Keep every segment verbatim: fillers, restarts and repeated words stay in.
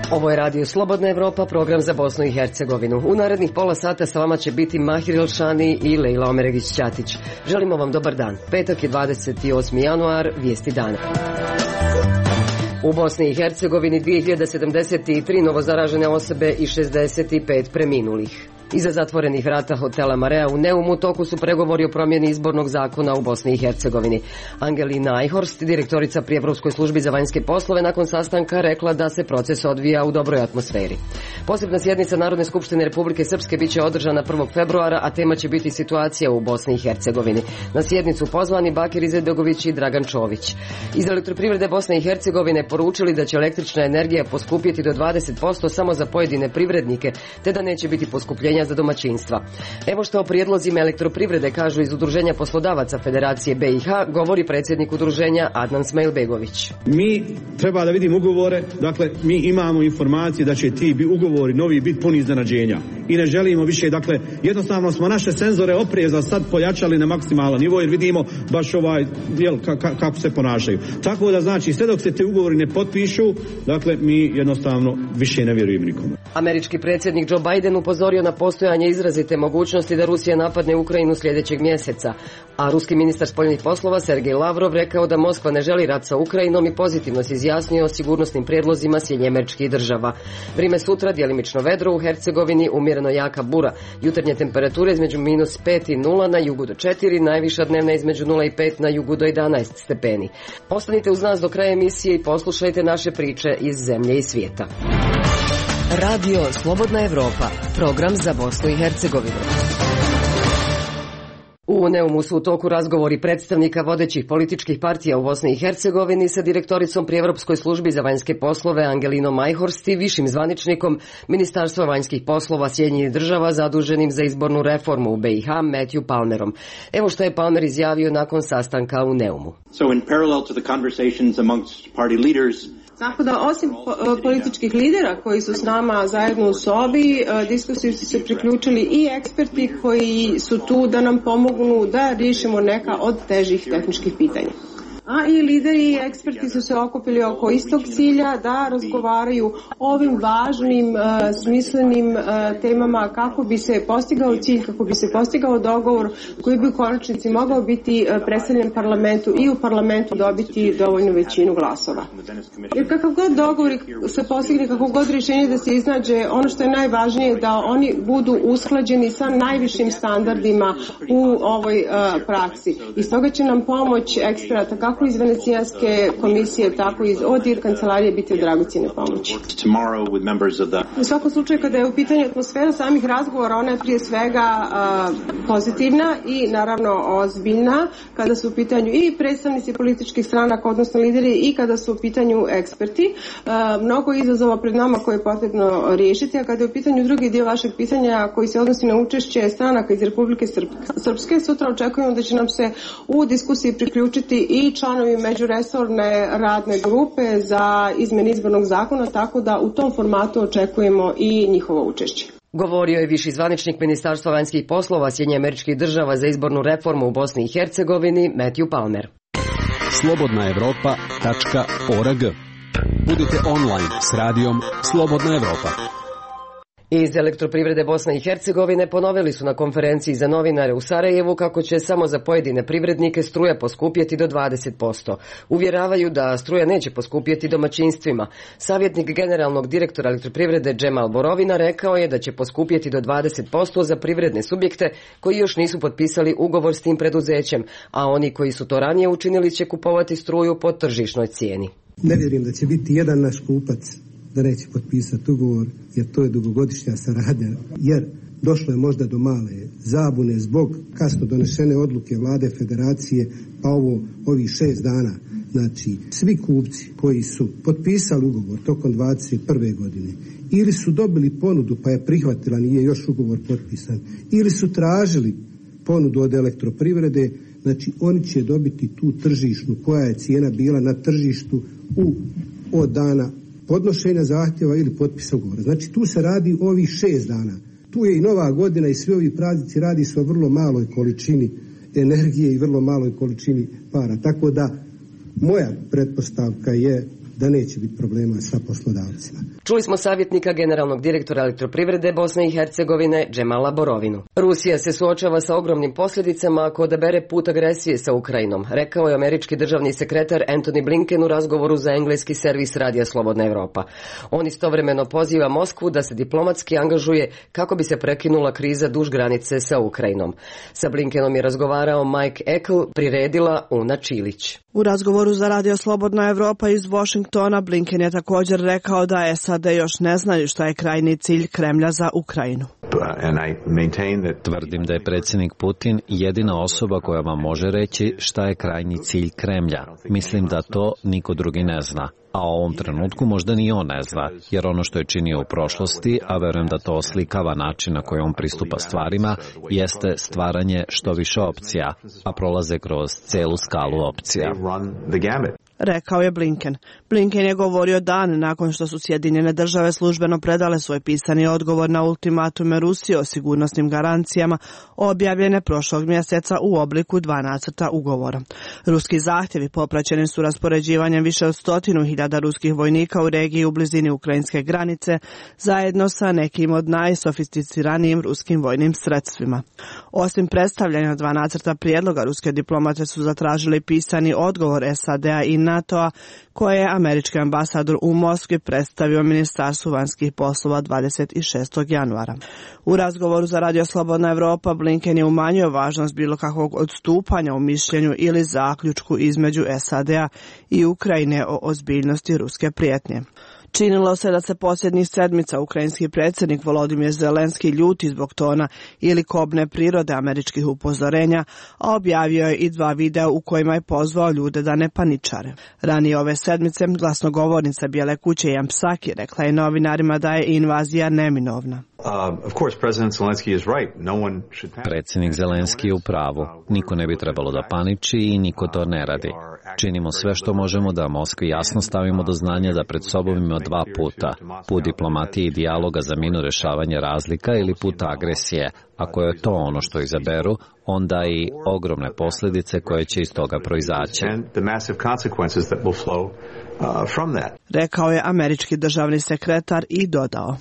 Ovo je Radio Slobodna Evropa, program za Bosnu i Hercegovinu. U narednih pola sata sa vama će biti Mahir Elšani i Lejla Omeregić-Ćatić. Želimo vam dobar dan. Petak je dvadeset osmi januar, vijesti dana. U Bosni i Hercegovini dvije hiljade sedamdeset tri novozaražene osobe i šezdeset pet preminulih. Iza zatvorenih vrata hotela Marea u Neumu u toku su pregovori o promjeni izbornog zakona u Bosni i Hercegovini. Angelina Eichhorst, direktorica pri Evropskoj službi za vanjske poslove, nakon sastanka rekla da se proces odvija u dobroj atmosferi. Posebna sjednica Narodne skupštine Republike Srpske biće održana prvog februara, a tema će biti situacija u Bosni i Hercegovini. Na sjednicu pozvani Bakir Izetbegović i Dragan Čović. Iz Elektroprivrede Bosne i Hercegovine poručili da će električna energija poskupjeti do dvadeset posto samo za pojedine privrednike, te da neće biti poskupljenja za domaćinstva. Evo što o prijedlozima Elektroprivrede kažu iz Udruženja poslodavaca Federacije B i H, govori predsjednik udruženja Adnan Smajlbegović. Mi treba da vidimo ugovore, dakle mi imamo informacije da će ti ugovori novi biti puni iznenađenja i ne želimo više, dakle jednostavno smo naše senzore opreza sad pojačali na maksimalan nivo jer vidimo baš ovaj jel, ka, ka, kako se ponašaju. Tako da znači sve dok se te ugovori ne potpišu, dakle mi jednostavno više ne vjerujemo nikome. Američki predsjednik Joe Biden upozorio na postojanje izrazite mogućnosti da Rusija napadne Ukrajinu sljedećeg mjeseca, a ruski ministar spoljnih poslova Sergej Lavrov rekao da Moskva ne želi rat sa Ukrajinom i pozitivno se izjasnio o sigurnosnim prijedlozima Sjedinjenih Američkih Država. Vrime sutra djelimično vedro u Hercegovini, umjereno jaka bura. Jutarnje temperature između minus pet i nula, na jugu do četiri, najviša dnevna između nula i pet, na jugu do jedanaest stepeni. Ostanite uz nas do kraja emisije i poslušajte naše priče iz zemlje i svijeta. Radio Slobodna Evropa, program za Bosnu i Hercegovinu. U Neumu su u toku razgovori predstavnika vodećih političkih partija u Bosni i Hercegovini sa direktoricom pri Evropskoj službi za vanjske poslove Angelinom Eichhorst i višim zvaničnikom Ministarstva vanjskih poslova Sjedinjenih Država zaduženim za izbornu reformu u B i H Matthew Palmerom. Evo što je Palmer izjavio nakon sastanka u Neumu. So in parallel to the conversations amongst party leaders, tako da osim političkih lidera koji su s nama zajedno u sobi, diskusiji su se priključili i eksperti koji su tu da nam pomognu da riješimo neka od težih tehničkih pitanja. A i lideri i eksperti su se okupili oko istog cilja da razgovaraju o ovim važnim, uh, smislenim uh, temama kako bi se postigao cilj, kako bi se postigao dogovor koji bi u konačnici mogao biti uh, predstavljen parlamentu i u parlamentu dobiti dovoljnu većinu glasova. Jer kakav god dogovor se postigne, kako god rješenje da se iznađe, ono što je najvažnije je da oni budu usklađeni sa najvišim standardima u ovoj uh, praksi. I stoga će nam pomoć eksperata kako iz Venecijanske komisije, tako i od I R kancelarije biti od dragocjene pomoći. U svakom slučaju, kada je u pitanju atmosfera samih razgovora, ona je prije svega uh, pozitivna i naravno ozbiljna, kada su u pitanju i predstavnici političkih stranaka, odnosno lideri, i kada su u pitanju eksperti. Uh, mnogo izazova pred nama koje je potrebno riješiti, a kada je u pitanju drugi dio vašeg pitanja koji se odnosi na učešće stranaka iz Republike Srpske, sutra očekujemo da će nam se u diskusiji priključiti i članovi međuresorne radne grupe za izmjenu izbornog zakona, tako da u tom formatu očekujemo i njihovo učešće. Govorio je viši zvaničnik Ministarstva vanjskih poslova Sjedinjenih Američkih Država za izbornu reformu u Bosni i Hercegovini, Matthew Palmer. slobodna evropa tačka org. Budite online s radijom Slobodna Evropa. Iz Elektroprivrede Bosne i Hercegovine ponovili su na konferenciji za novinare u Sarajevu kako će samo za pojedine privrednike struja poskupjeti do dvadeset posto. Uvjeravaju da struja neće poskupjeti domaćinstvima. Savjetnik generalnog direktora Elektroprivrede Džemal Borovina rekao je da će poskupjeti do dvadeset posto za privredne subjekte koji još nisu potpisali ugovor s tim preduzećem, a oni koji su to ranije učinili će kupovati struju po tržišnoj cijeni. Ne vjerujem da će biti jedan naš kupac da neće potpisati ugovor, jer to je dugogodišnja saradnja, jer došlo je možda do male zabune zbog kasno donešene odluke vlade federacije, pa ovo ovih šest dana. Znači, svi kupci koji su potpisali ugovor tokom dvadeset prve godine ili su dobili ponudu pa je prihvatila, nije još ugovor potpisan, ili su tražili ponudu od Elektroprivrede, znači oni će dobiti tu tržišnu koja je cijena bila na tržištu u od dana podnošenja zahtjeva ili potpisa ugovora. Znači tu se radi o ovih šest dana. Tu je i Nova godina i svi ovi praznici, radi se o vrlo maloj količini energije i vrlo maloj količini para. Tako da moja pretpostavka je da neće biti problema sa poslodavcima. Čuli smo savjetnika generalnog direktora Elektroprivrede Bosne i Hercegovine Džemala Borovinu. Rusija se suočava sa ogromnim posljedicama ako odabere put agresije sa Ukrajinom, rekao je američki državni sekretar Antony Blinken u razgovoru za engleski servis Radija Slobodna Evropa. On istovremeno poziva Moskvu da se diplomatski angažuje kako bi se prekinula kriza duž granice sa Ukrajinom. Sa Blinkenom je razgovarao Mike Ekel, priredila Una Čilić. U razgovoru za Radio Slobodna Evropa iz Washingtona Blinken je također rekao da S A D još ne znaju šta je krajnji cilj Kremlja za Ukrajinu. Tvrdim da je predsjednik Putin jedina osoba koja vam može reći šta je krajnji cilj Kremlja. Mislim da to niko drugi ne zna. A u ovom trenutku možda ni on ne zna, jer ono što je činio u prošlosti, a verujem da to oslikava način na koji on pristupa stvarima, jeste stvaranje što više opcija, a prolaze kroz celu skalu opcija. Rekao je Blinken. Blinken je govorio dan nakon što su Sjedinjene države službeno predale svoj pisani odgovor na ultimatume Rusije o sigurnosnim garancijama objavljene prošlog mjeseca u obliku dva nacrta ugovora. Ruski zahtjevi popraćeni su raspoređivanjem više od stotinu hiljada ruskih vojnika u regiji u blizini ukrajinske granice, zajedno sa nekim od najsofisticiranijim ruskim vojnim sredstvima. Osim predstavljanja dva nacrta prijedloga, ruske diplomate su zatražili pisani odgovor S A D-a i NATO-a koje je američki ambasador u Moskvi predstavio Ministarstvu vanjskih poslova dvadeset šestog januara. U razgovoru za Radio Slobodna Evropa Blinken je umanjio važnost bilo kakvog odstupanja u mišljenju ili zaključku između S A D-a i Ukrajine o ozbiljnosti ruske prijetnje. Činilo se da se posljednjih sedmica ukrajinski predsjednik Volodimir Zelenski ljuti zbog tona ili kobne prirode američkih upozorenja, a objavio je i dva videa u kojima je pozvao ljude da ne paničare. Ranije ove sedmice glasnogovornica Bijele kuće Jan Psaki rekla je novinarima da je invazija neminovna. Predsjednik Zelenski je u pravu. Niko ne bi trebalo da paniči i niko to ne radi. Činimo sve što možemo da Moskvi jasno stavimo do znanja da pred sobom ima dva puta. Put diplomatije i dijaloga za mirno rješavanje razlika ili put agresije. Ako je to ono što izaberu, onda i ogromne posljedice koje će iz toga proizaći. Rekao je američki državni sekretar i dodao.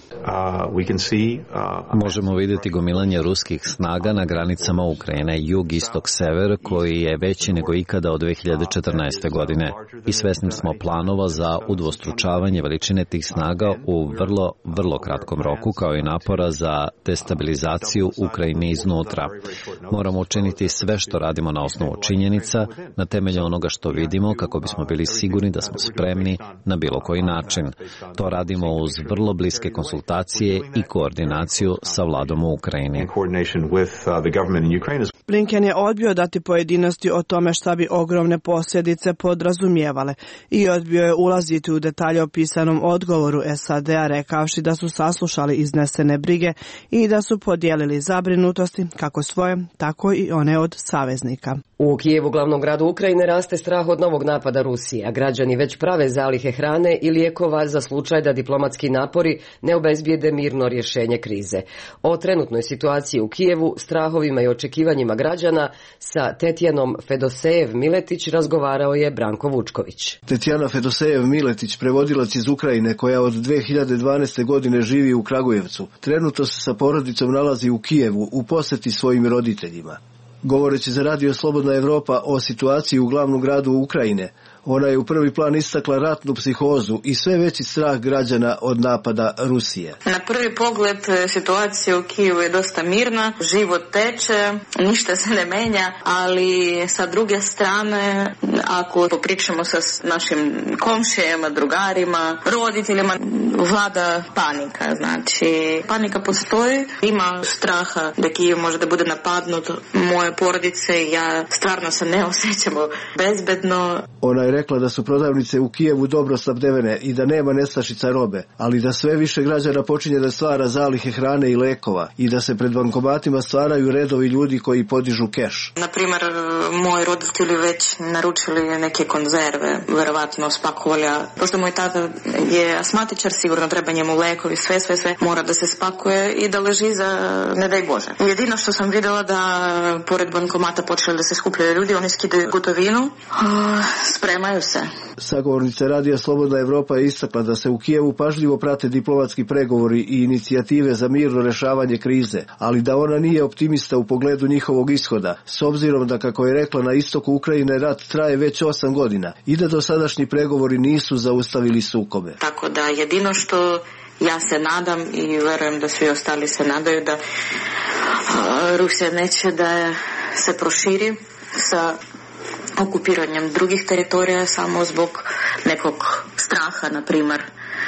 Možemo vidjeti gomilanje ruskih snaga na granicama Ukrajine, jug, istok, sever, koji je veći nego ikada od dve hiljade četrnaeste. godine. I svesni smo planova za udvostručavanje veličine tih snaga u vrlo, vrlo kratkom roku, kao i napora za destabilizaciju Ukrajine iznutra. Moramo učiniti sve što radimo na osnovu činjenica, na temelju onoga što vidimo, kako bismo bili sigurni da smo spremni na bilo koji način. To radimo uz vrlo bliske konsultacije i koordinaciju sa vladom u Ukrajini. Blinken je odbio dati pojedinosti o tome šta bi ogromne posljedice podrazumijevale i odbio je ulaziti u detalje o pisanom odgovoru S A D-a, rekavši da su saslušali iznesene brige i da su podijelili zabrinutosti kako svoje, tako i one od saveznika. U Kijevu, glavnom gradu Ukrajine, raste strah od novog napada Rusije, a građani već prave zalihe hrane i lijekova za slučaj da diplomatski napori ne obezbijede mirno rješenje krize. O trenutnoj situaciji u Kijevu, strahovima i očekivanjima građana sa Tetjanom Fedosejev-Miletić razgovarao je Branko Vučković. Tetjana Fedosejev-Miletić, prevodilac iz Ukrajine koja od dve hiljade dvanaeste. godine živi u Kragujevcu, trenutno se sa porodicom nalazi u Kijevu u posjeti svojim roditeljima. Govoreći za Radio Slobodna Evropa o situaciji u glavnom gradu Ukrajine, ona je u prvi plan istakla ratnu psihozu i sve veći strah građana od napada Rusije. Na prvi pogled situacija u Kijevu je dosta mirna, život teče, ništa se ne menja, ali sa druge strane, ako popričamo sa našim komšijama, drugarima, roditeljima, vlada panika. Znači, panika postoji, ima straha da Kijev može da bude napadnut, moje porodice, ja stvarno se ne osjećamo bezbedno. Ona je rekla da su prodavnice u Kijevu dobro snabdevene i da nema nestašica robe, ali da sve više građana počinje da stvara zalihe hrane i lekova i da se pred bankomatima stvaraju redovi ljudi koji podižu keš. Naprimjer, moji roditelji već naručili neke konzerve, verovatno spakovali, pošto moj tata je asmatičar, sigurno treba njemu lekovi, sve, sve, sve mora da se spakuje i da leži za ne daj Bože. Jedino što sam vidjela da pored bankomata počeli da se skupljaju ljudi, oni skidaju gotovinu, spremaju se. Sagovornica Radija Slobodna Evropa je istakla da se u Kijevu pažljivo prate diplomatski pregovori i inicijative za mirno rešavanje krize, ali da ona nije optimista u pogledu njihovog ishoda, s obzirom da, kako je rekla, na istoku Ukrajine rat traje već osam godina i da dosadašnji pregovori nisu zaustavili sukobe. Tako da jedino što ja se nadam i verujem da svi ostali se nadaju da Rusija neće da se proširi sa okupiranjem drugih teritorija samo zbog nekog straha, na primjer,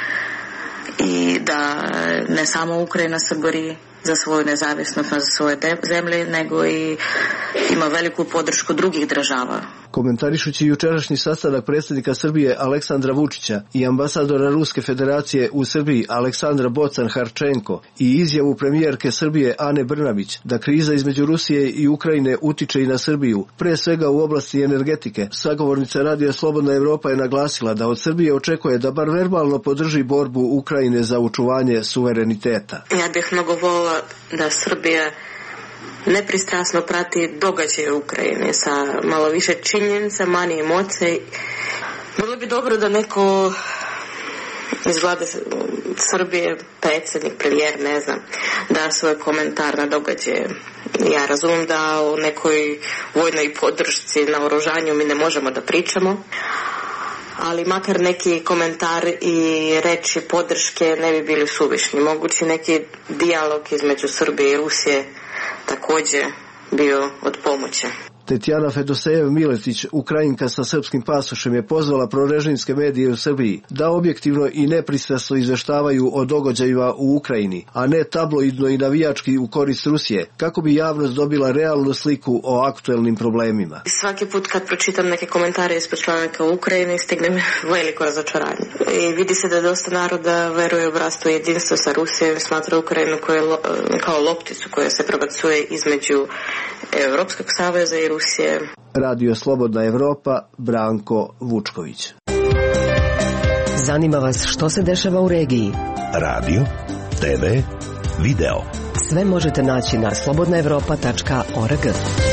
i da ne samo Ukrajina se bori za svoju nezavisnost, za svoje zemlje, nego i ima veliku podršku drugih država. Komentarišući jučerašnji sastanak predsjednika Srbije Aleksandra Vučića i ambasadora Ruske federacije u Srbiji Aleksandra Bocan-Harčenko i izjavu premijerke Srbije Ane Brnabić da kriza između Rusije i Ukrajine utiče i na Srbiju, pre svega u oblasti energetike, sagovornica Radija Slobodna Evropa je naglasila da od Srbije očekuje da bar verbalno podrži borbu Ukrajine za očuvanje suvereniteta. Ja bih mnogo volila da Srbija nepristrasno prati događaje u Ukrajini sa malo više činjenica, manje emocije. Bilo bi dobro da neko iz vlade Srbije, predsjednik, premijer, ne znam, da svoj komentar na događaje. Ja razumijem da o nekoj vojnoj podršci na oružanju mi ne možemo da pričamo, ali makar neki komentar i reči podrške ne bi bili suvišni. Mogući neki dijalog između Srbije i Rusije također bio od pomoći. Tetjana Fedosejev-Miletić, Ukrajinka sa srpskim pasošem, je pozvala prorežimske medije u Srbiji da objektivno i nepristrasno izveštavaju o događajima u Ukrajini, a ne tabloidno i navijački u korist Rusije, kako bi javnost dobila realnu sliku o aktuelnim problemima. Svaki put kad pročitam neke komentare ispred članaka u Ukrajini, stigne mi veliko razočaranje. I vidi se da dosta naroda veruje u vrastu jedinstvo sa Rusijom i smatra Ukrajinu koje, kao lopticu koja se prebacuje između Europskog saveza i Rusije. Radio Slobodna Evropa, Branko Vučković. Zanima vas što se dešava u regiji? Radio, te ve, video. Sve možete naći na slobodna evropa tačka org.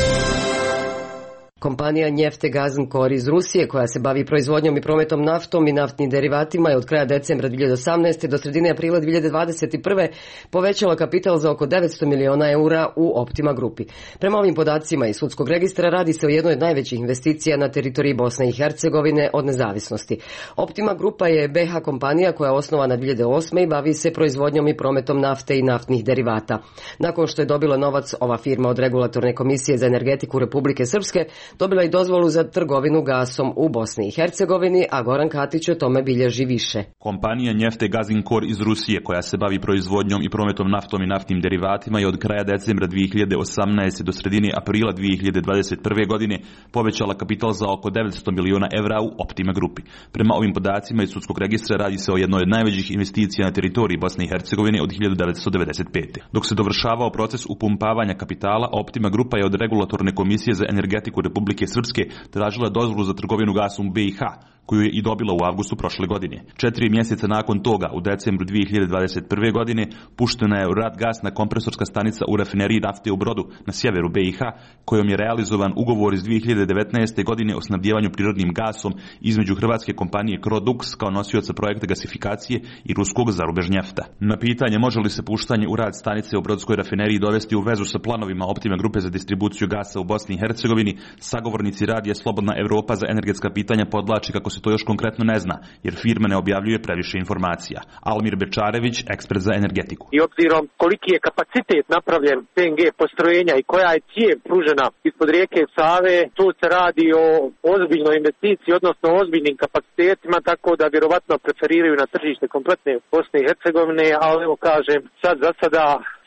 Kompanija Neftegazinkor iz Rusije, koja se bavi proizvodnjom i prometom naftom i naftnim derivatima, je od kraja decembra dvije hiljade osamnaeste do sredine aprila dvije hiljade dvadeset prve povećala kapital za oko devetsto miliona eura u Optima grupi. Prema ovim podacima iz sudskog registra radi se o jednoj od najvećih investicija na teritoriji Bosne i Hercegovine od nezavisnosti. Optima grupa je be ha kompanija koja je osnovana dvije hiljade osme i bavi se proizvodnjom i prometom nafte i naftnih derivata. Nakon što je dobila novac, ova firma od Regulatorne komisije za energetiku Republike Srpske dobila i dozvolu za trgovinu gasom u Bosni i Hercegovini, a Goran Katić o tome bilježi više. Kompanija Neftegazinkor iz Rusije, koja se bavi proizvodnjom i prometom naftom i naftnim derivatima, je od kraja decembra dvije hiljade osamnaeste do sredine aprila dvije hiljade dvadeset prve godine povećala kapital za oko devetsto miliona evra u Optima grupi. Prema ovim podacima iz sudskog registra radi se o jednoj od najvećih investicija na teritoriji Bosne i Hercegovine od hiljadu devetsto devedeset pete. Dok se dovršavao proces upumpavanja kapitala, Optima grupa je od Regulatorne komisije za energetiku Republike Srpske tražila dozvolu za trgovinu gasom u be i ha, koju je i dobila u avgustu prošle godine. Četiri mjeseca nakon toga, u decembru dvije hiljade dvadeset prve godine, puštena je u rad gasna kompresorska stanica u rafineriji nafte u Brodu na sjeveru be i ha, kojom je realizovan ugovor iz dvije hiljade devetnaeste. godine o snabdijevanju prirodnim gasom između hrvatske kompanije Crodux kao nosioca projekta gasifikacije i ruskog Zarubežnjefta. Na pitanje može li se puštanje u rad stanice u Brodskoj rafineriji dovesti u vezu sa planovima Optima grupe za distribuciju gasa u Bosni i Hercegovini, sagovornici Radija Slobodna Evropa za energetska pitanja podlači kako se to još konkretno ne zna, jer firma ne objavljuje previše informacija. Almir Bečarević, ekspert za energetiku. I obzirom koliki je kapacitet napravljen pe en ge postrojenja i koja je cijev pružena ispod rijeke Save, tu se radi o ozbiljnoj investiciji, odnosno ozbiljnim kapacitetima, tako da vjerovatno preferiraju na tržište kompletne Bosne i Hercegovine, ali evo kažem, sad za sada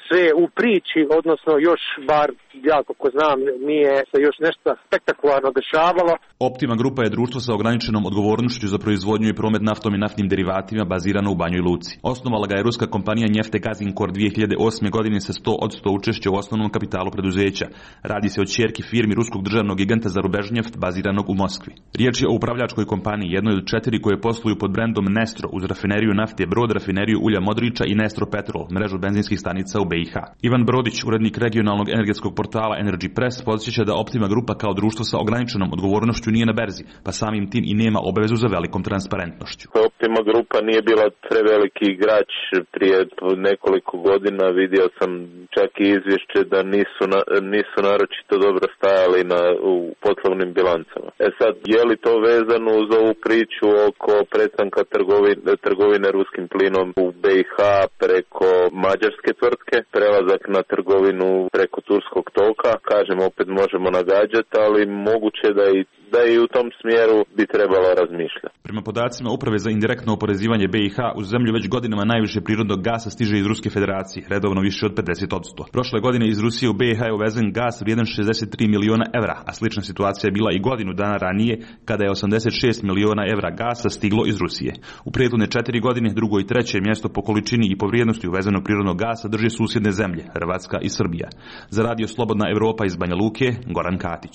sve u priči, odnosno još bar ja kako znam nije se još nešto spektakularno dešavalo. Optima Grupa je društvo sa ograničenom odgovornošću za proizvodnju i promet naftom i naftnim derivatima bazirano u Banjoj Luci. Osnovala ga je ruska kompanija Neftegazinkor dvije hiljade osme godine sa sto posto učešća u osnovnom kapitalu preduzeća. Radi se o ćerki firmi ruskog državnog giganta za Rubežnjeft baziranog u Moskvi. Riječ je o upravljačkoj kompaniji, jednoj od četiri koje posluju pod brendom Nestro uz rafineriju nafte Brod, rafineriju ulja Modrića i Nestro Petrol, mrežu benzinskih stanica u B i H. Ivan Brodić, urednik regionalnog energetskog portala Energy Press, podsjeća da Optima Grupa kao društvo sa ograničenom odgovornošću nije na berzi, pa samim tim i nema obavezu za velikom transparentnošću. Optima Grupa nije bila preveliki igrač prije nekoliko godina, vidio sam čak i izvješće da nisu, na, nisu naročito dobro stajali na, u poslovnim bilancama. E sad, je li to vezano uz ovu priču oko prestanka trgovine, trgovine ruskim plinom u B i H preko mađarske tvrtke, prelazak na trgovinu preko turskog toka, kažem, opet možemo nagađati, ali moguće da i da i u tom smjeru bi trebalo razmišljati. Prema podacima Uprave za indirektno oporezivanje B i H, u zemlju već godinama najviše prirodnog gasa stiže iz Ruske federacije, redovno više od pedeset posto. Prošle godine iz Rusije u B i H je uvezen gas vrijedan šezdeset tri miliona evra, a slična situacija je bila i godinu dana ranije, kada je osamdeset šest miliona evra gasa stiglo iz Rusije. U prethodne četiri godine drugo i treće mjesto po količini i po vrijednosti uvezenog prirodnog gasa drže susjedne zemlje, Hrvatska i Srbija. Za radio Slobodna Evropa iz Banja Luke, Goran Katić.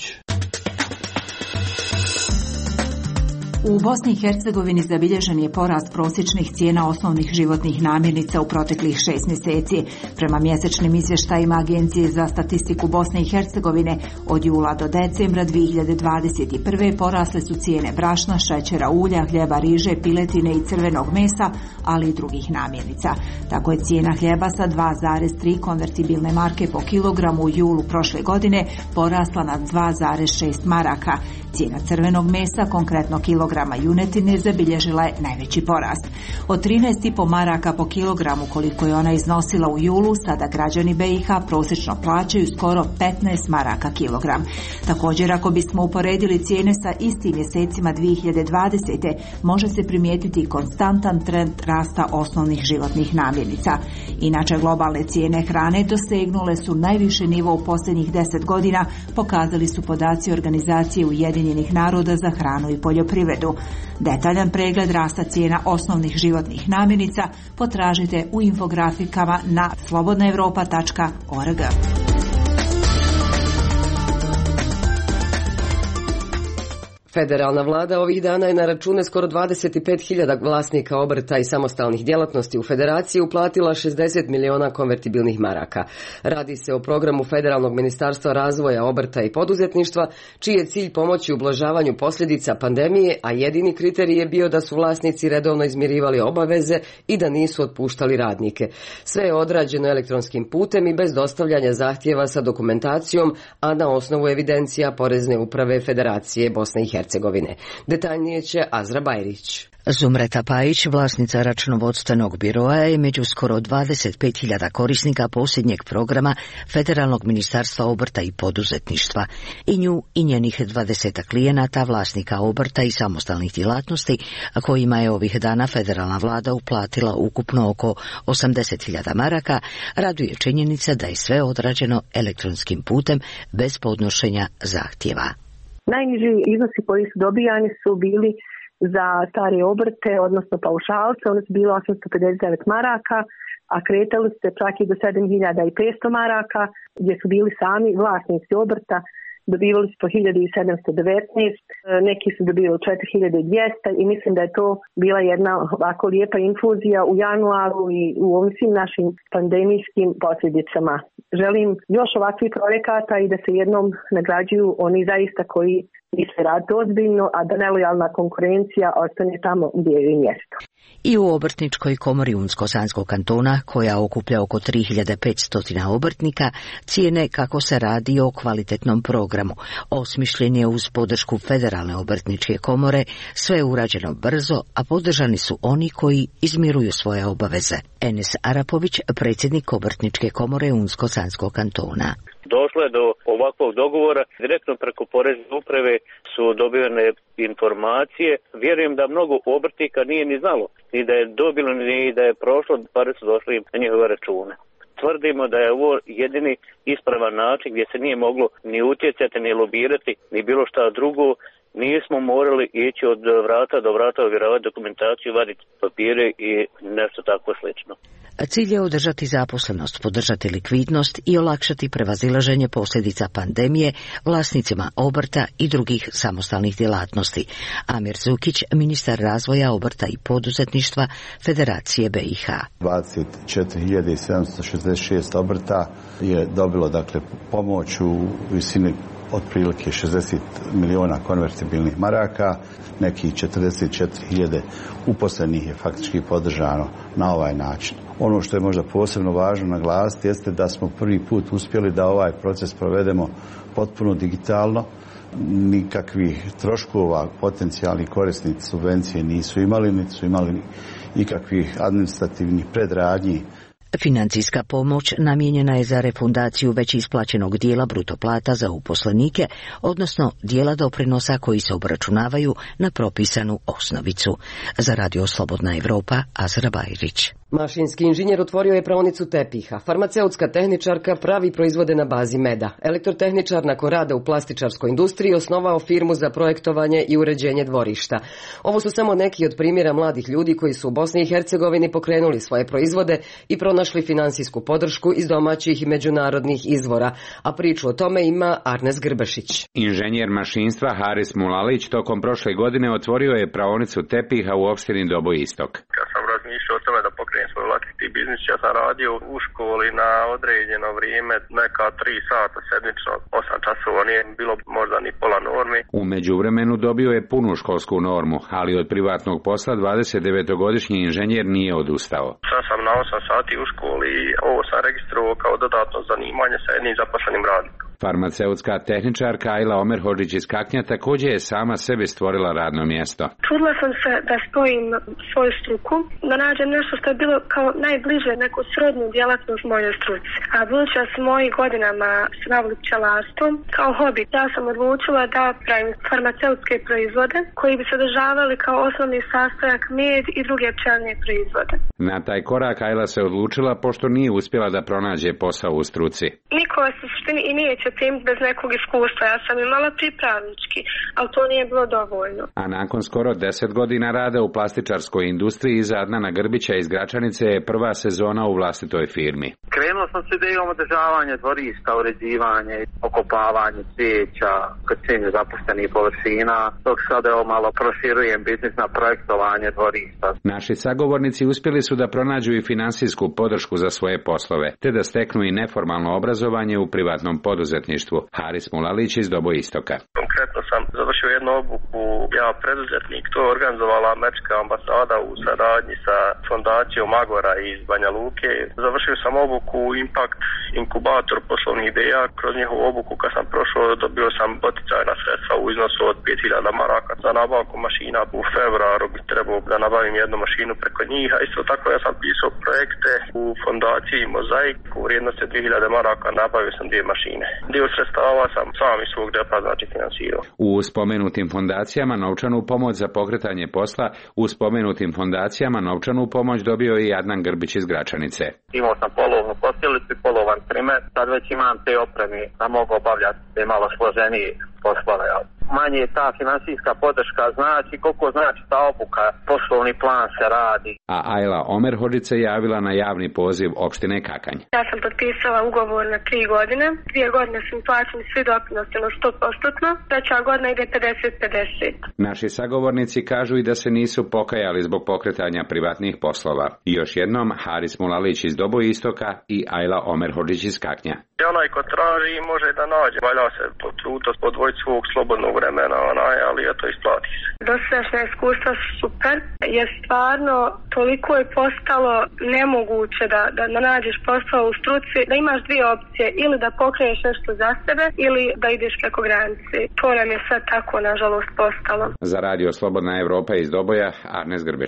U Bosni i Hercegovini zabilježen je porast prosječnih cijena osnovnih životnih namirnica u proteklih šest mjeseci. Prema mjesečnim izvještajima Agencije za statistiku Bosne i Hercegovine, od jula do decembra dvije hiljade dvadeset prve. porasle su cijene brašna, šećera, ulja, hljeba, riže, piletine i crvenog mesa, ali i drugih namirnica. Tako je cijena hljeba sa dva zarez tri konvertibilne marke po kilogramu u julu prošle godine porasla na dva zarez šest maraka. Cijena crvenog mesa, konkretno kilograma junetine, zabilježila je najveći porast. Od trinaest i po maraka po kilogramu koliko je ona iznosila u julu, sada građani B i H prosječno plaćaju skoro petnaest maraka kilogram. Također, ako bismo uporedili cijene sa istim mjesecima dvije hiljade dvadesete. može se primijetiti konstantan trend rasta osnovnih životnih namirnica. Inače, globalne cijene hrane dosegnule su najviši nivo u posljednjih deset godina, pokazali su podaci organizacije Ujedinjenih naroda za hranu i poljoprivredu. Detaljan pregled rasta cijena osnovnih životnih namirnica potražite u infografikama na slobodna evropa tačka org. Federalna vlada ovih dana je na račune skoro dvadeset pet hiljada vlasnika obrta i samostalnih djelatnosti u federaciji uplatila šezdeset miliona konvertibilnih maraka. Radi se o programu Federalnog ministarstva razvoja obrta i poduzetništva, čiji je cilj pomoći ublažavanju posljedica pandemije, a jedini kriterij je bio da su vlasnici redovno izmirivali obaveze i da nisu otpuštali radnike. Sve je odrađeno elektronskim putem i bez dostavljanja zahtjeva sa dokumentacijom, a na osnovu evidencija Porezne uprave Federacije Bosne i Hercegovine. Detaljnije će Azra Bajrić. Zumreta Pajić, vlasnica računovodstvenog biroa, je među skoro dvadeset pet hiljada korisnika posljednjeg programa Federalnog ministarstva obrta i poduzetništva. I nju i njenih dvadeset klijenata, vlasnika obrta i samostalnih djelatnosti, kojima je ovih dana federalna vlada uplatila ukupno oko osamdeset hiljada maraka, raduje činjenica da je sve odrađeno elektronskim putem bez podnošenja zahtjeva. Najniži iznosi koji su dobijani su bili za stare obrte, odnosno paušalce, one su bile osamsto pedeset devet maraka, a kretali se čak i do sedam hiljada petsto maraka, gdje su bili sami vlasnici obrta, dobivali su po hiljadu sedamsto devetnaest, neki su dobivali četiri hiljade dvjesto i mislim da je to bila jedna ovako lijepa infuzija u januaru i u ovim svim našim pandemijskim posljedicama. Želim još ovakvih projekata i da se jednom nagrađuju oni zaista koji misle raditi ozbiljno, a da nelojalna konkurencija ostane tamo gdje je mjesto. I u Obrtničkoj komori Unsko-Sanskog kantona, koja okuplja oko tri hiljade petsto obrtnika, cijene kako se radi o kvalitetnom programu. Osmišljen je uz podršku Federalne obrtničke komore, sve je urađeno brzo, a podržani su oni koji izmiruju svoje obaveze. Enes Arapović, predsjednik Obrtničke komore Unsko-Sanskog kantona. Došlo je do ovakvog dogovora, direktno preko Porezne uprave su dobivene informacije. Vjerujem da mnogo obrtnika nije ni znalo, ni da je dobilo, ni da je prošlo, pare su došli na njihove račune. tvrdimo da je ovo jedini ispravan način gdje se nije moglo ni utjecati, ni lobirati, ni bilo šta drugo. Nismo morali ići od vrata do vrata, ovjeravati dokumentaciju, vaditi papire i nešto tako slično. Cilj je održati zaposlenost, podržati likvidnost i olakšati prevazilaženje posljedica pandemije vlasnicima obrta i drugih samostalnih djelatnosti. Amir Zukić, ministar razvoja, obrta i poduzetništva Federacije B i H. dvadeset četiri hiljade sedamsto šezdeset šest obrta je dobilo dakle pomoć u visini otprilike šezdeset milijuna konvertibilnih maraka, nekih četrdeset četiri hiljade uposlenih je faktički podržano na ovaj način. Ono što je možda posebno važno naglasiti jeste da smo prvi put uspjeli da ovaj proces provedemo potpuno digitalno. Nikakvih troškova potencijalni korisnici subvencije nisu imali, niti su imali nikakvih administrativnih predradnji. Financijska pomoć namijenjena je za refundaciju već isplaćenog dijela bruto plata za uposlenike, odnosno dijela doprinosa koji se obračunavaju na propisanu osnovicu. Za Radio Slobodna Evropa, Azra Bajrić. Mašinski inženjer otvorio je praonicu tepiha. Farmaceutska tehničarka pravi proizvode na bazi meda. Elektrotehničar nakon rada u plastičarskoj industriji osnovao firmu za projektovanje i uređenje dvorišta. Ovo su samo neki od primjera mladih ljudi koji su u Bosni i Hercegovini pokrenuli svoje proizvode i pronašli finansijsku podršku iz domaćih i međunarodnih izvora, a priču o tome ima Arnes Grbešić. Inženjer mašinstva Haris Mulalić tokom prošle godine otvorio je praonicu tepiha u opštini Dobo Istok. Ja sam razmišljao o tome da pokrenem svoj vlastiti biznis. Ja sam radio u školi na određeno vrijeme, neka tri sata sedmično, osam časova, nije bilo možda ni pola normi. U međuvremenu dobio je punu školsku normu, ali od privatnog posla dvadesetdevetogodišnji inženjer nije odustao. Sad sam na osam sati u školi i ovo sam registrovao kao dodatno zanimanje sa jednim zaposlenim radnikom. Farmaceutska tehničarka Ajla Omer Hodžić iz Kaknja također je sama sebi stvorila radno mjesto. Trudila sam se da spojim svoju struku, da nađem nešto što je bilo kao najbliže neku srodnu djelatnost mojoj struci. A budući da sam mojih godinama se bavila pčelarstvom kao hobi, ja sam odlučila da pravim farmaceutske proizvode koji bi sadržavali kao osnovni sastojak med i druge pčelne proizvode. Na taj korak Ajla se odlučila pošto nije uspjela da pronađe posao u struci. Niko se u suštini i neće primiti bez nekog iskustva. Ja sam imala pripravnički, ali to nije bilo dovoljno. A nakon skoro deset godina rada u plastičarskoj industriji iza Adnana Grbića iz Gračanice je prva sezona u vlastitoj firmi. Krenuo sam s idejom održavanja dvorišta, uređivanje, okopavanje cvijeća, krčenje zapuštenih površina, dok sad evo malo proširujem biznis na projektovanje dvorišta. Naši sagovornici uspjeli su da pronađu i finansijsku podršku za svoje poslove, te da steknu i neformalno obrazovanje u privatnom poduzetništvu. Haris Mulalić iz Dobo Istoka. Konkretno sam završio jednu obuku, ja preduzetnik, to je organizovala američka ambasada u saradnji sa fondacijom Agora iz Banja Luke. Završio sam obuku Impact inkubator poslovnih ideja. Kroz njihovu obuku kad sam prošao dobio sam poticajna sredstva u iznosu od pet hiljada maraka za nabavku mašina. U februaru bi trebao da nabavim jednu mašinu preko njih, a isto tako ja sam pisao projekte u fondaciji Mozaik u vrijednosti dvije hiljade maraka, nabavio sam dvije mašine. Dio sredstava sam sam iz svog džepa znači finansirao. U spomenutim fondacijama novčanu pomoć za pokretanje posla, u spomenutim fondacijama novčanu pomoć dobio i Adnan Grbić iz Gračanice. Imao sam polovnu posljelicu i polovan primer, sad već imam te opremi da mogu obavljati te malo složenije poslove. Manje je ta finansijska podrška, znači koliko znači ta obuka, poslovni plan se radi. A Ajla Omer Hodžić se javila na javni poziv opštine Kakanj. Ja sam potpisala ugovor na tri godine, dvije godine su plaćeni svi doprinosi na sto posto, treća godina ide pedeset pedeset. Naši sagovornici kažu i da se nisu pokajali zbog pokretanja privatnih poslova. I još jednom Haris Mulalić iz Dobo Istoka i Ajla Omer Hodžić iz Kaknja. Onaj ko traži može da nađe, valja se potruditi, podvojiti svog slobodnog vremena, onaj, ali ja to isplati se. Dosadašnja iskustva su super, jer stvarno toliko je postalo nemoguće da, da nađeš posao u struci, da imaš dvije opcije, ili da pokreneš nešto za sebe, ili da ideš preko granice. To nam je sad tako, nažalost, postalo. Za Radio Slobodna Evropa iz Doboja, Arnes Grbešić.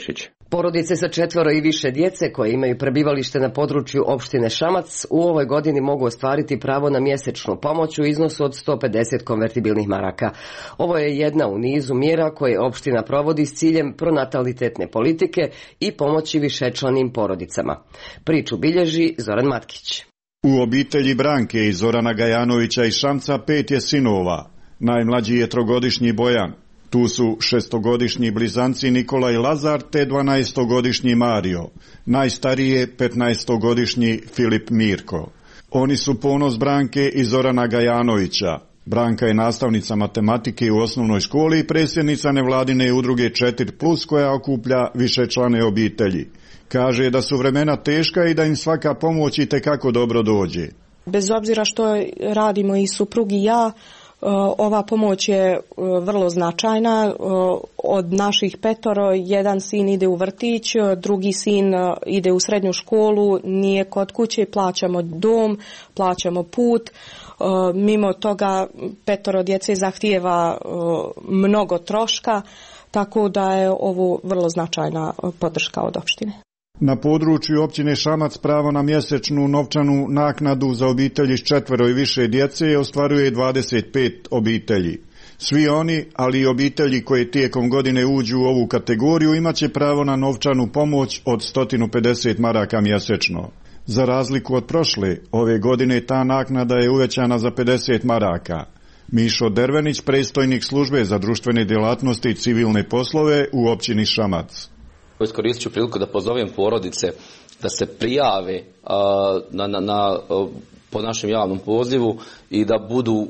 Porodice sa četvoro i više djece koje imaju prebivalište na području opštine Šamac u ovoj godini mogu ostvariti pravo na mjesečnu pomoć u iznosu od sto pedeset konvertibilnih maraka. Ovo je jedna u nizu mjera koje opština provodi s ciljem pronatalitetne politike i pomoći višečlanim porodicama. Priču bilježi Zoran Matkić. U obitelji Branke i Zorana Gajanovića iz Šamca pet je sinova. Najmlađi je trogodišnji Bojan. Tu su šestogodišnji blizanci Nikola i Lazar te dvanaestogodišnji Mario. Najstariji je petnaestogodišnji Filip Mirko. Oni su ponos Branke i Zorana Gajanovića. Branka je nastavnica matematike u osnovnoj školi i predsjednica nevladine udruge četiri plus koja okuplja višečlane obitelji. Kaže da su vremena teška i da im svaka pomoć itekako dobro dođe. Bez obzira što radimo i suprug i ja, ova pomoć je vrlo značajna. Od naših petoro, jedan sin ide u vrtić, drugi sin ide u srednju školu, nije kod kuće, plaćamo dom, plaćamo put. Mimo toga petoro djece zahtijeva mnogo troška, tako da je ovo vrlo značajna podrška od opštine. Na području općine Šamac pravo na mjesečnu novčanu naknadu za obitelji s četvero i više djece ostvaruje dvadeset pet obitelji. Svi oni, ali i obitelji koje tijekom godine uđu u ovu kategoriju, imaće pravo na novčanu pomoć od sto pedeset maraka mjesečno. Za razliku od prošle, ove godine ta naknada je uvećana za pedeset maraka. Mišo Dervenić, predstojnik službe za društvene djelatnosti i civilne poslove u općini Šamac. Iskoristit ću priliku da pozovem porodice da se prijave a, na, na, na, po našem javnom pozivu i da budu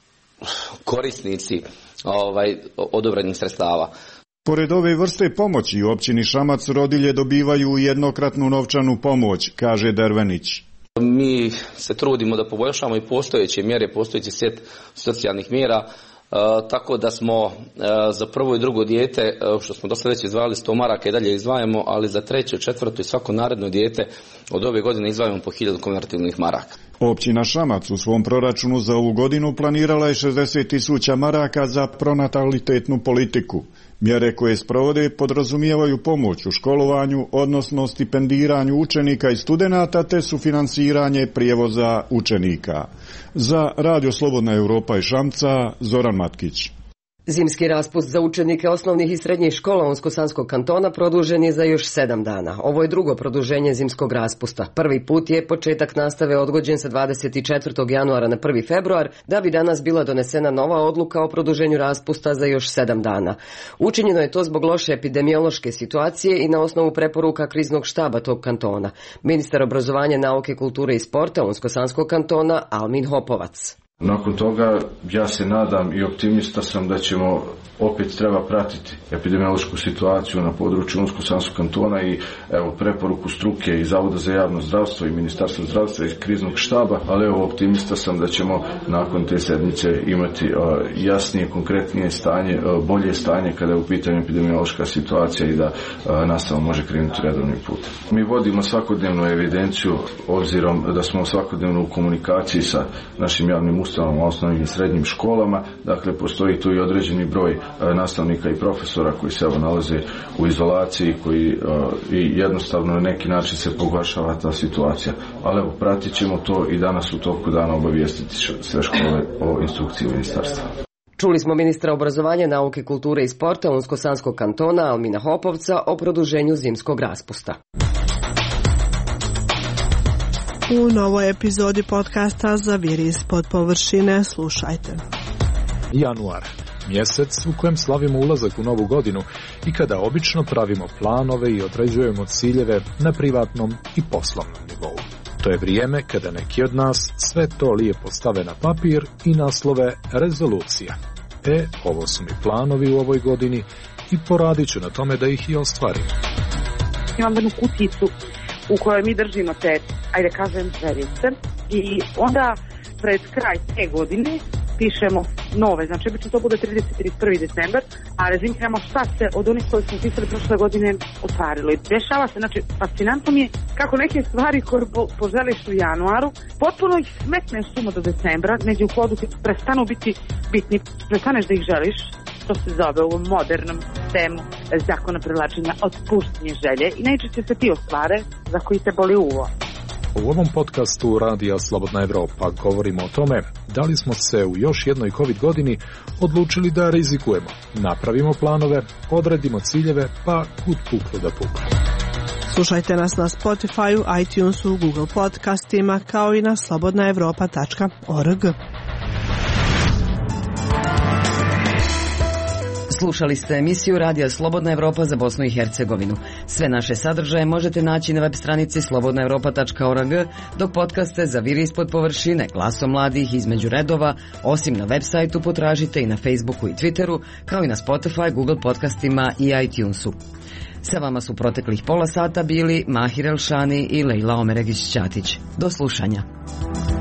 korisnici ovaj, odobrenih sredstava. Pored ove vrste pomoći u općini Šamac rodilje dobivaju jednokratnu novčanu pomoć, kaže Dervenić. Mi se trudimo da poboljšamo i postojeće mjere, postojeći set socijalnih mjera. E, tako da smo e, za prvo i drugo dijete, e, što smo do sada već izdvajali sto maraka i dalje izdvajamo, ali za treće, četvrto i svako naredno dijete od ove godine izdvajamo po hiljadu konvertibilnih maraka. Općina Šamac u svom proračunu za ovu godinu planirala je šezdeset tisuća maraka za pronatalitetnu politiku. Mjere koje sprovode podrazumijevaju pomoć u školovanju, odnosno stipendiranju učenika i studenata te sufinansiranje prijevoza učenika. Za Radio Slobodna Europa i Šamca, Zoran Matkić. Zimski raspust za učenike osnovnih i srednjih škola Unsko-Sanskog kantona produžen je za još sedam dana. Ovo je drugo produženje zimskog raspusta. Prvi put je početak nastave odgođen sa dvadeset četvrtog januara na prvi februar, da bi danas bila donesena nova odluka o produženju raspusta za još sedam dana. Učinjeno je to zbog loše epidemiološke situacije i na osnovu preporuka kriznog štaba tog kantona. Ministar obrazovanja, nauke, kulture i sporta Unsko-Sanskog kantona Almin Hopovac. Nakon toga ja se nadam i optimista sam da ćemo opet treba pratiti epidemiološku situaciju na području Unsko-Sanskog kantona i evo preporuku struke i Zavoda za javno zdravstvo i Ministarstva zdravstva i kriznog štaba, ali evo optimista sam da ćemo nakon te sedmice imati uh, jasnije, konkretnije stanje, uh, bolje stanje kada je u pitanju epidemiološka situacija i da uh, nastava može krenuti redovnim putem. Mi vodimo svakodnevnu evidenciju obzirom da smo svakodnevno u komunikaciji sa našim javnim ustanovama, osnovnim i srednjim školama, dakle postoji tu i određeni broj nastavnika i profesora koji se evo nalaze u izolaciji, koji uh, i jednostavno na neki način se pogoršava ta situacija. Ali evo, pratit ćemo to i danas u toku dana obavijestiti sve škole o instrukciji ministarstva. Čuli smo ministra obrazovanja, nauke, kulture i sporta Unsko-Sanskog kantona Almina Hopovca o produženju zimskog raspusta. U novoj epizodi podcasta Zaviri ispod površine slušajte. Januar. Mjesec u kojem slavimo ulazak u novu godinu i kada obično pravimo planove i određujemo ciljeve na privatnom i poslovnom nivou. To je vrijeme kada neki od nas sve to lijepo stave na papir i naslove rezolucija. E, ovo su mi planovi u ovoj godini i poradit ću na tome da ih i ostvarim. Imam jednu kuticu u kojoj mi držimo te, ajde kažem, željice i onda pred kraj te godine pišemo nove, znači obično to bude trideset ili prvi decembar, a rezimiramo šta se od onih koji smo pisali prošle godine ostvarilo. I dešava se, znači fascinantno mi je kako neke stvari koje po, poželiš u januaru, potpuno ih smetneš sumo do decembra, neđe u hodu ti prestanu biti bitni, prestaneš da ih želiš, što se zove u ovom modernom sistemu zakona privlačenja otpuštanje želje i najčešće se ti ostvare za koji te boli uvo. U ovom podcastu Radija Slobodna Evropa govorimo o tome da li smo se u još jednoj COVID godini odlučili da rizikujemo, napravimo planove, odredimo ciljeve, pa kud puklo da puklo. Slušajte nas na Spotify, iTunesu, Google podcastima kao i na slobodna evropa tačka org. Slušali ste emisiju Radija Slobodna Evropa za Bosnu i Hercegovinu. Sve naše sadržaje možete naći na web stranici slobodna evropa tačka org, dok podcaste za Vir ispod površine, Glasom mladih, Između redova, osim na web sajtu potražite i na Facebooku i Twitteru, kao i na Spotify, Google podcastima i iTunesu. Sa vama su proteklih pola sata bili Mahir Elšani i Lejla Omeregić-Ćatić. Do slušanja.